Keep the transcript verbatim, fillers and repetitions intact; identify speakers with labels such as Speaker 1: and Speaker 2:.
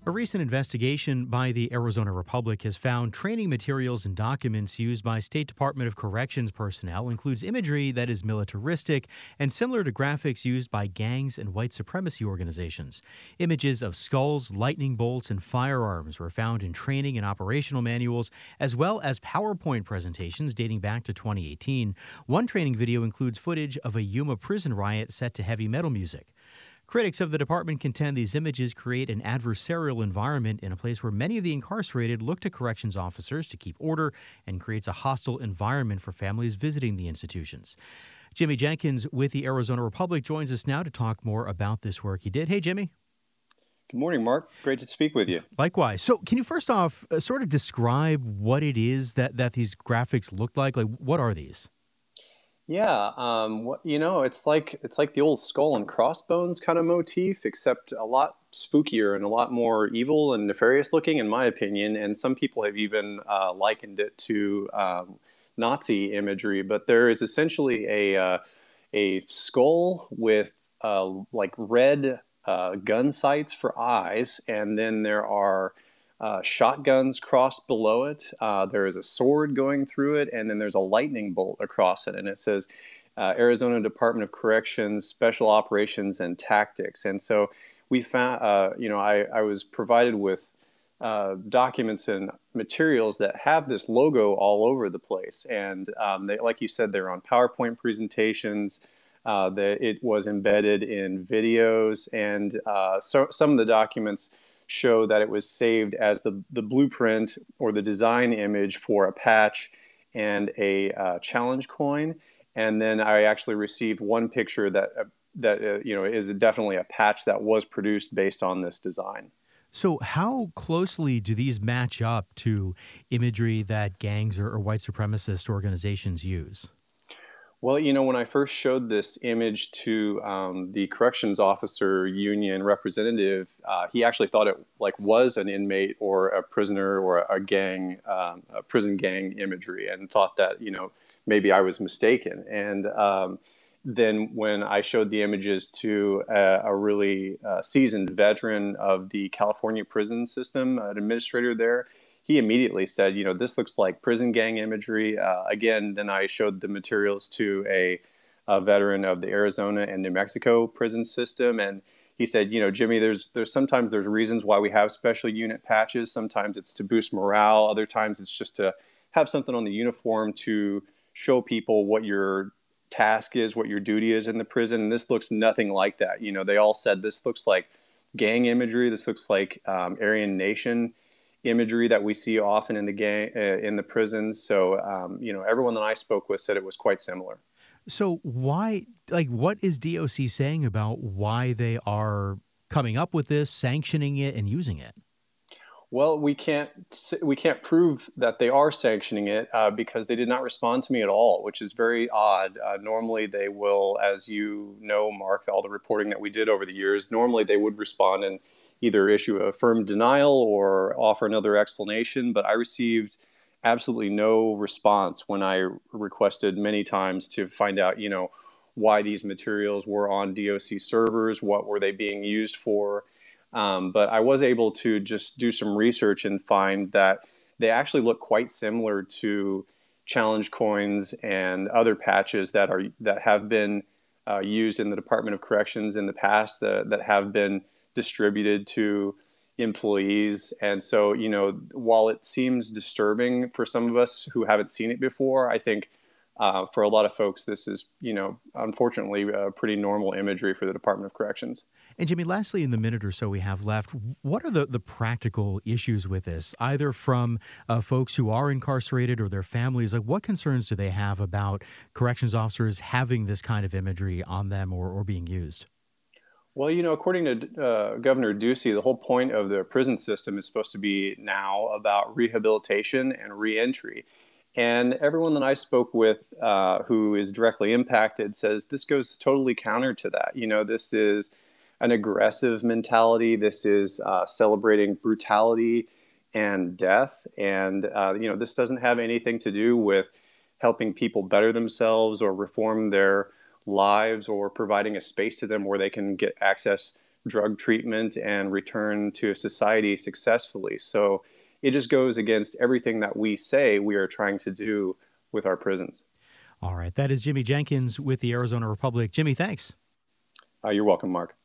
Speaker 1: A recent investigation by the Arizona Republic has found training materials and documents used by State Department of Corrections personnel includes imagery that is militaristic and similar to graphics used by gangs and white supremacy organizations. Images of skulls, lightning bolts, and firearms were found in training and operational manuals, as well as PowerPoint presentations dating back to twenty eighteen. One training video includes footage of a Yuma prison riot set to heavy metal music. Critics of the department contend these images create an adversarial environment in a place where many of the incarcerated look to corrections officers to keep order and creates a hostile environment for families visiting the institutions. Jimmy Jenkins with the Arizona Republic joins us now to talk more about this work he did. Hey, Jimmy.
Speaker 2: Good morning, Mark. Great to speak with you.
Speaker 1: Likewise. So can you first off uh, sort of describe what it is that, that these graphics look like? Like, what are these?
Speaker 2: Yeah, um, what, you know, it's like it's like the old skull and crossbones kind of motif, except a lot spookier and a lot more evil and nefarious looking, in my opinion. And some people have even uh, likened it to um, Nazi imagery. But there is essentially a uh, a skull with uh, like red uh, gun sights for eyes, and then there are Uh, shotguns crossed below it. Uh, there is a sword going through it, and then there's a lightning bolt across it. And it says uh, Arizona Department of Corrections, Special Operations and Tactics. And so we found, uh, you know, I, I was provided with uh, documents and materials that have this logo all over the place. And um, they, like you said, they're on PowerPoint presentations. Uh, that it was embedded in videos, and uh, so some of the documents show that it was saved as the, the blueprint or the design image for a patch and a uh, challenge coin. And then I actually received one picture that uh, that uh, you know is definitely a patch that was produced based on this design.
Speaker 1: So how closely do these match up to imagery that gangs or, or white supremacist organizations use?
Speaker 2: Well, you know, when I first showed this image to um, the corrections officer union representative, uh, he actually thought it like was an inmate or a prisoner or a, a gang, um, a prison gang imagery, and thought that you know maybe I was mistaken. And um, then when I showed the images to a, a really uh, seasoned veteran of the California prison system, an administrator there, he immediately said, you know, this looks like prison gang imagery. Uh, again, then I showed the materials to a, a veteran of the Arizona and New Mexico prison system, and he said, you know, Jimmy, there's there's sometimes there's reasons why we have special unit patches. Sometimes it's to boost morale. Other times it's just to have something on the uniform to show people what your task is, what your duty is in the prison. And this looks nothing like that. You know, they all said this looks like gang imagery. This looks like um, Aryan Nation imagery that we see often in the gang uh, in the prisons. So um, you know, everyone that I spoke with said it was quite similar.
Speaker 1: So why, like, what is D O C saying about why they are coming up with this, sanctioning it, and using it?
Speaker 2: Well, we can't we can't prove that they are sanctioning it uh, because they did not respond to me at all, which is very odd. Uh, normally, they will, as you know, Mark, all the reporting that we did over the years. Normally, they would respond and either issue a firm denial or offer another explanation. But I received absolutely no response when I requested many times to find out, you know, why these materials were on D O C servers, what were they being used for. Um, but I was able to just do some research and find that they actually look quite similar to challenge coins and other patches that are that have been uh, used in the Department of Corrections in the past that, that have been distributed to employees. And so, you know, while it seems disturbing for some of us who haven't seen it before, I think uh, for a lot of folks, this is, you know, unfortunately, uh, pretty normal imagery for the Department of Corrections.
Speaker 1: And Jimmy, lastly, in the minute or so we have left, what are the, the practical issues with this, either from uh, folks who are incarcerated or their families? Like, what concerns do they have about corrections officers having this kind of imagery on them or, or being used?
Speaker 2: Well, you know, according to uh, Governor Ducey, the whole point of the prison system is supposed to be now about rehabilitation and reentry. And everyone that I spoke with uh, who is directly impacted says this goes totally counter to that. You know, this is an aggressive mentality. This is uh, celebrating brutality and death. And, uh, you know, this doesn't have anything to do with helping people better themselves or reform their lives or providing a space to them where they can get access drug treatment and return to society successfully. So it just goes against everything that we say we are trying to do with our prisons.
Speaker 1: All right. That is Jimmy Jenkins with the Arizona Republic. Jimmy, thanks.
Speaker 2: Uh, you're welcome, Mark.